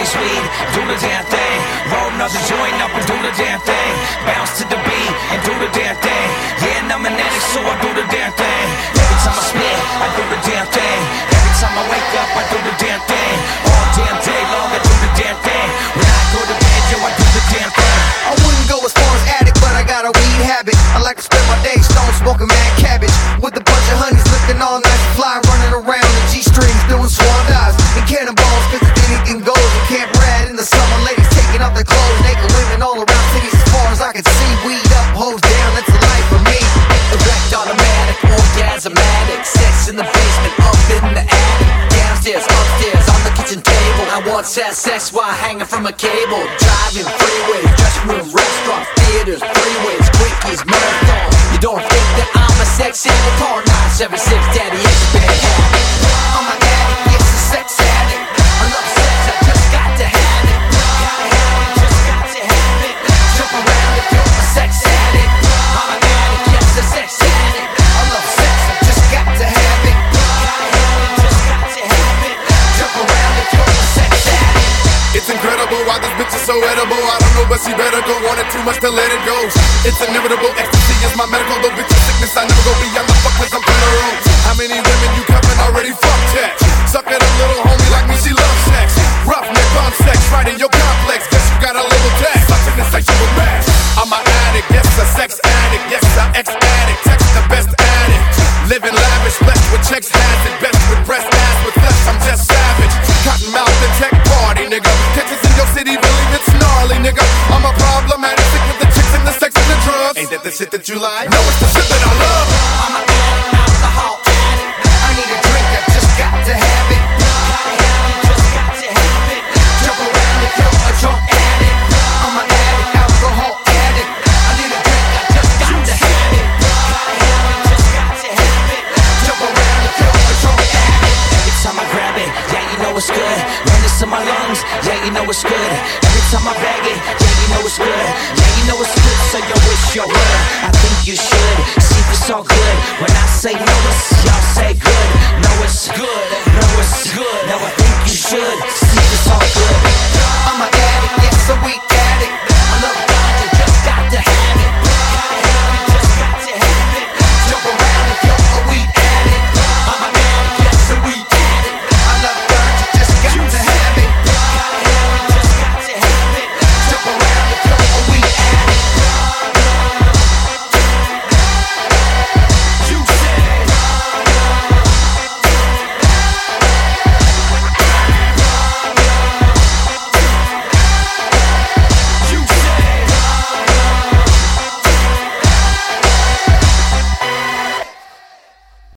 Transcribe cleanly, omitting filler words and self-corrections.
this weed, do the damn thing. Roll another joint up and do the damn thing. Bounce to the beat and do the damn thing. Yeah, and I'm an addict, so I do the damn thing. Every time I spit, I do the damn thing. Every time I wake up, I do the damn thing. All damn day long, I do the damn thing. When I go to bed, yo, I do the damn thing. I wouldn't go as far as addict, but I got a weed habit. I like to spend my days stone smoking mad cabbage, with a bunch of honeys looking all nice and fly, running around in G-strings doing swan dives and cannonballs, cause anything goes in Camp Rad in the summer. Ladies taking off their clothes, naked women all around cities as far as I can see. Weed up, hoes down, that's the life for me. Erect, automatic, orgasmatic, sex in the basement, up in the attic, downstairs, upstairs, on the kitchen table. I once had sex while hanging from a cable, driving freeways, dressing room, restaurants, theaters, freeways, quickies, marathon. You don't think that I'm a sex addict? Call 976 Daddy, it's a bad habit. I'm an addict, yes, a sex addict. I love sex, I just got to have it. Gotta have it, just got to have it. Jump around if you're a sex addict. I'm an addict, yes, a sex addict. I love sex, I just got to have it. Gotta have it, just got to have it. Jump around if you're a sex addict. It's incredible why this bitch is so edible. I don't know, but she better go on it too much to let it go. It's inevitable, ecstasy is my medical. Though bitch is sickness, I never go beyond the fuck cause I'm funeral. How many women you covered already fucked that? Suck it up, little homie like me, she loves sex. Rough neck on sex, right in your complex. Guess you got a little tag, such an insatiable match. I'm an addict, yes, a sex addict. Yes, a ex-addict, text the best addict. Living lavish, blessed with checks, has it best with breast, ass with flesh. I'm just savage. Cotton mouth and tech party, nigga. Texas in your city, believe it's gnarly, nigga. I'm a problematic, sick with the chicks and the sex and the drugs. Ain't that the shit that you like? No, it's the shit that I love. I'm an addict, alcohol addict. I need a drink, I just got to have it. Gotta have it, just got to have it. Jump around if you're a drunk addict. I'm an addict, alcohol addict. I need a drink, I just got to have it. Gotta have it, just got to have it. Jump around if you're a drunk addict. Every time I grab it, yeah, you know it's good. When it's in my lungs, yeah, you know it's good. Every time I bag it, yeah, you know it's good. Yeah, you know it's good, so yo, wish your word. I think you should see if it's all good. When I say no, it's y'all.